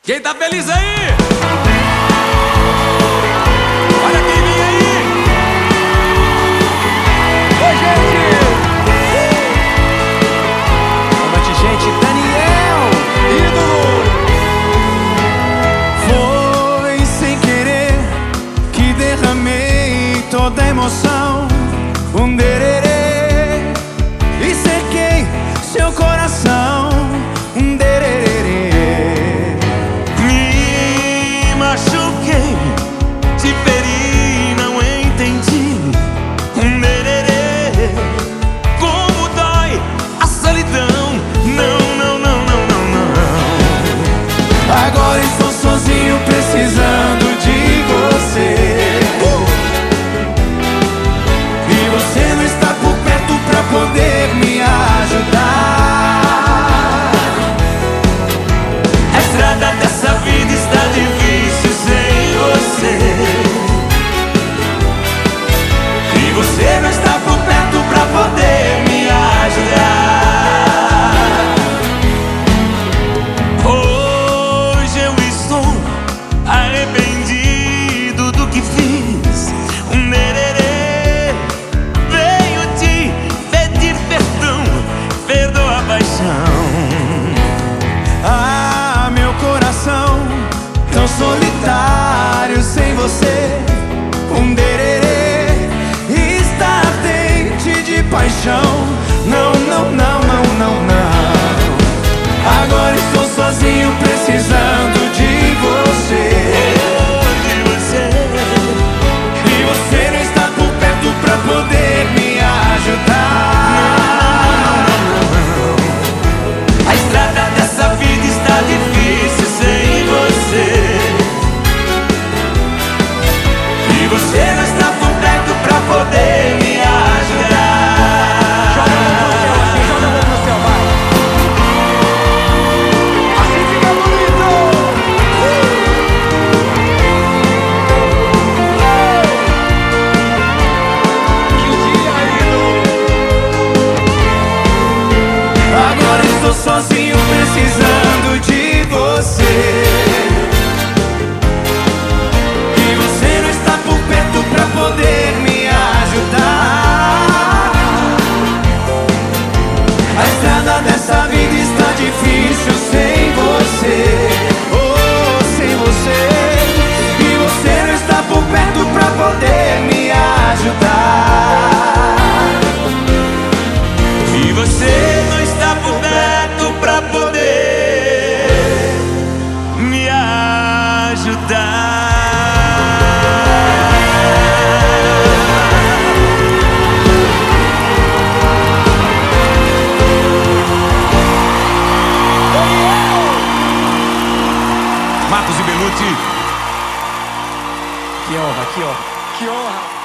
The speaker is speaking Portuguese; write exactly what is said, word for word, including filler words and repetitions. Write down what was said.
Quem tá feliz aí? Olha quem vem aí! Oi, gente! Boa noite, gente. Daniel, ídolo! Foi sem querer que derramei toda a emoção, um dererê, e cerquei seu coração, um dererê. Me machuquei, te feri, não entendi, um dererê. Como dói a solidão, não, não, não, não, não, não. Agora estou sozinho precisando de você, e você não está por perto pra poder me ajudar. A estrada dessa vida está difícil sem você, E você não está por perto pra poder me ajudar. hoje eu estou arrependido do que fiz, um dererê. Venho te pedir perdão, perdoa a paixão. Ah, meu coração, tão solitário sem você, um dererê, está ardente de paixão. Não, não, não, não, não, não. Agora estou sozinho precisando de você, De você, e você não está por perto pra poder me ajudar. a estrada dessa vida está difícil sem você, E você não está por perto pra poder me ajudar. Joga a mão no céu, assim, joga a mão no céu, vai. Assim fica bonito. Que dia, ídolo. Agora estou sozinho precisando de você, e você não está por perto pra poder me ajudar. A estrada dessa vida está difícil sem você, oh, sem você. E você não está por perto pra poder me ajudar. e você não está por perto pra poder me ajudar. Marcos e Benuti. Que honra, que honra, que honra.